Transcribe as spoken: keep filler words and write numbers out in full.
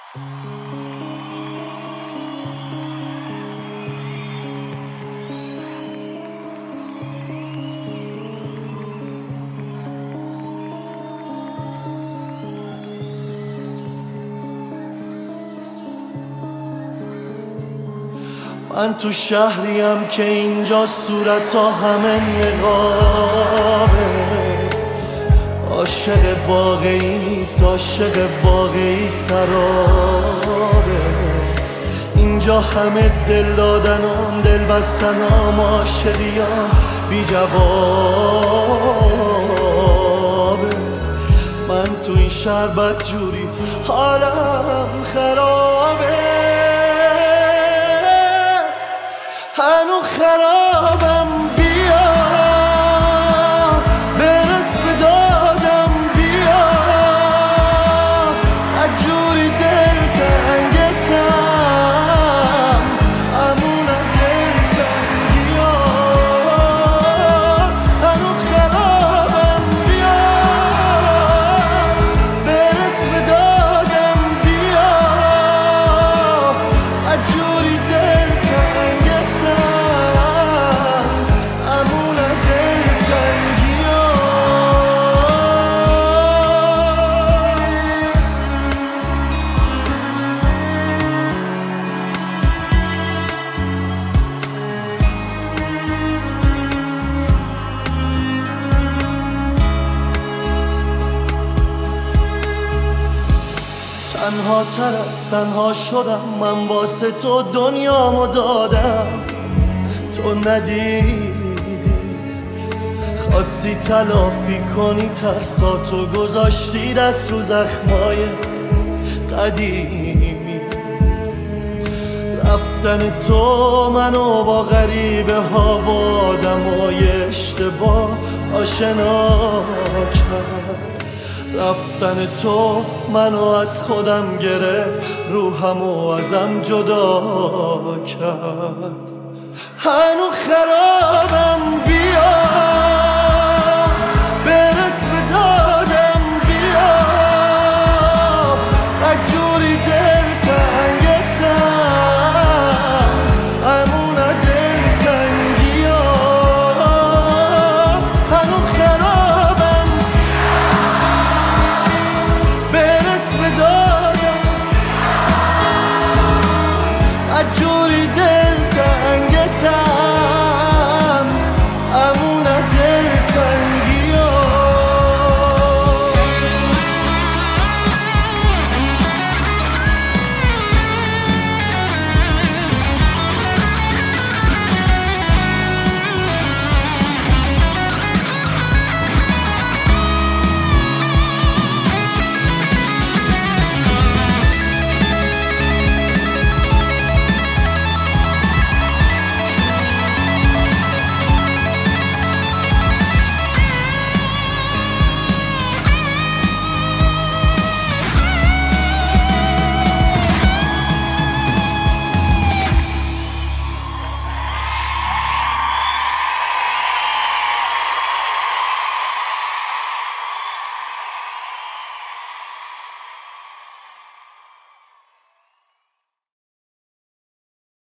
من تو شهریم که اینجا صورت ها همه نقابه. عاشق واقعی نیست، عاشق واقعی سرابه. اینجا همه دل دادنام، دل بستنام، عاشقیام بی جوابه. من تو این شهر بدجوری حالم خرابه، هنو خرابم. بیا برس به دادم، بیا عجوری دل تنگتم، امونم دل تنگیا. هنو خرابم، بیا برس به دادم، بیا عجوری دل تنها تر از تنها شدم. من واسه تو دنیامو دادم، تو ندیدی. خواستی تلافی کنی ترساتو، گذاشتی دست رو زخمای قدیمی. رفتن تو منو با غریبه ها و آدمای اشتباه آشنا کرد. رفتن تو منو از خودم گرفت، روحمو ازم جدا کرد. هنو خرابم، بیا